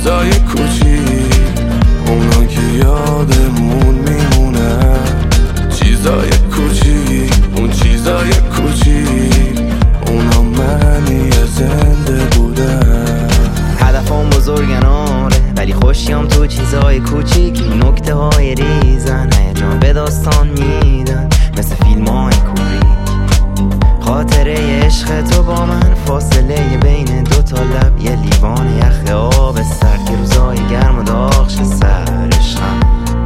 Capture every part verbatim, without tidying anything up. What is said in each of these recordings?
چیزای کوچیک، اونا که یادمون میمونن. چیزای کوچیک، اون چیزای کوچیک، اونا معنی زنده بودن. هدفم بزرگن آره، ولی خوشیام تو چیزای کوچیک. این نکته های ریزن هیجان به داستان میدن، مثل فیلم های کوبریک. خاطره عشق تو با من، فاصله بین دو تا لب، یه لیوان یخ آب سرد که روزای گرم و داغش سرشم.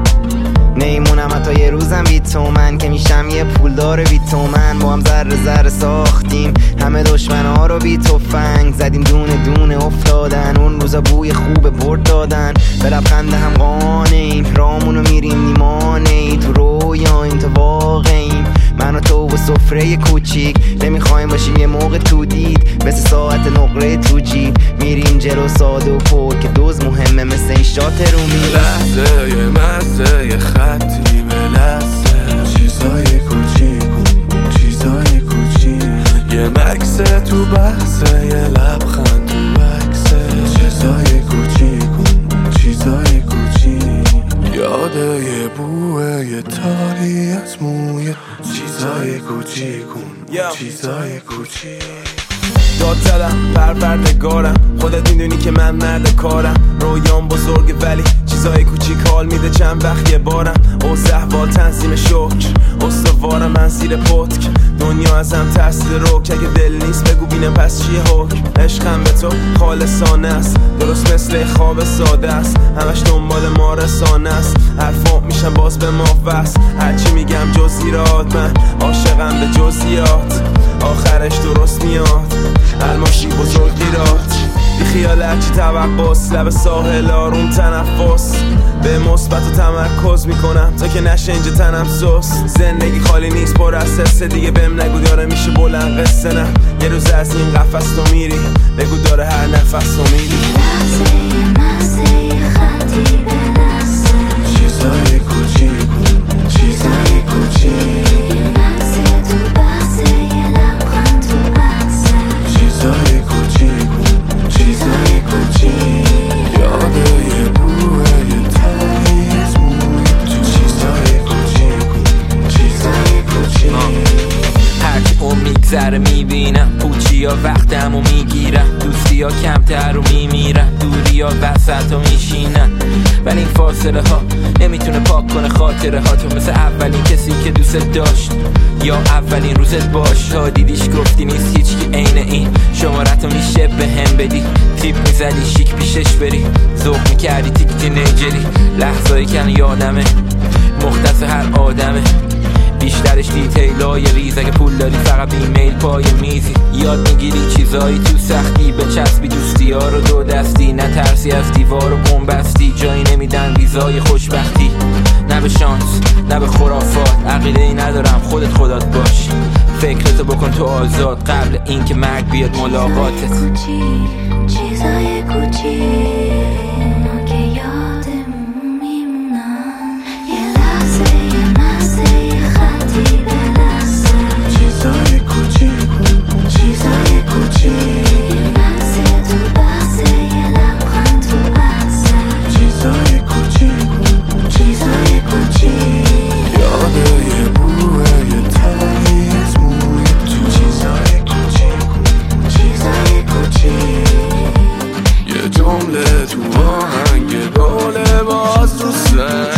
نیمونم حتی یه روزم بی تو من، که میشم یه پولدار بی تو من. با هم ذره ذره ساختیم همه دشمنها رو بی تفنگ، زدیم دونه دونه افتادن. اون روزا بوی خوب برد دادن، به لبخند هم قانعیم. رامونو میریم نیمانه ای، تو رویاییم تو واقعیم. من و تو و سفره کوچیک، نمیخوایم باشیم یه موقع تو دید، مثل ساعت نقره تو جیب. میریم جلو ساده و پر که دوز مهمه، مثل این شات رو می لحظه یه مزه یه خطی به لحظه. چیزای کوچیک، اون چیزای کوچیک، یه مکسه تو بحثه، یه لبخند تو بکسه. چیزای کوچیک، اون چیزای کوچیک، یاده یه بوه یه تاری از موی. چیزای کوچیک، اون چیزای کوچیک. داد زدم پروردگارم، خودت میدونی که من مرد کارم. رویام بزرگه ولی چیزای کوچیک حال میده چند وقت یه بارم. اوزه با تنظیم شکر استوارم من زیر پتک. دنیا ازم تحصیل روک، اگه دل نیست بگو بینم پس چیه حکم. عشقم به تو خالصانه است، درست مثل خواب ساده است. همش دنبال ما رسانه است، حرفام میشم باز به ما وست. هرچی میگم جزئیات، من عاشقم به جزئیات. آخرش درست میاد الماشی بزرگیرات. بی خیال هرچی توقعست، لب ساحل آروم تنفس. به مثبت و تمرکز میکنم تا که نشه اینجا تنم سست. زندگی خالی نیست پر از حسه، دیگه بهم نگو داره میشه بلند قصه. نه یه روز از این قفس تو میری، بگو داره هر نفس تو میری. لحظه مزه خطی به لحظه. چیزای کوچیک، چیزای کوچیک، مزه تو بحثه، یه لبخند تو بحثه. چیزای کوچیک، چیزای کوچیک، یاده یه بوه یه تاری از موی. تو چیزای کوچیک، چیزای کوچیک. هرچی اون میگذره میبینم، پوچی ها وقتمو میگیرم. دوستی ها کمتر رو میمیرم، دوری ها وسط رو میشینم. ولی این فاصله ها نمیتونه پاک کنه خاطره ها تو، مثل اولین کسی که دوست داشت یا اولین روزت باش. تا دیدیش گفتی نیست هیچ کی عین این، شمارتو میشه به هم بدی. تیپ میزدی شیک پیشش بری، ذوق میکردی تیک تینیجری. لحظایی که یادمه مختص هر آدمه، بیشترش دیتیلای ریز. اگه پول داری فقط ایمیل پای میزی. یاد میگیری چیزایی تو سختی، به چسبی دوستی ها رو دو دستی. نترسی از دیوار و بنبستی، جایی نمیدن ویزای خوشبختی. نه به شانس نه به خرافات، عقیده ای ندارم خودت خدات باش. فکرتو بکن تو آزاد قبل این که مرگ بیاد ملاقاتت. چیزای کوچیک اونا که یادمون میمونن. یه لحظه یه مزه یه خطی به لحظه. چیزای کوچیک، چیزای کوچیک، یه مزه تو بحثه، یه لبخند تو بحثه. چیزای کوچیک، چیزای کوچیک، یاده یه بوه یه تاری از موی. تو چیزای کوچیک، چیزای کوچیک، یه جمله تو آهنگ باله باز تو سر.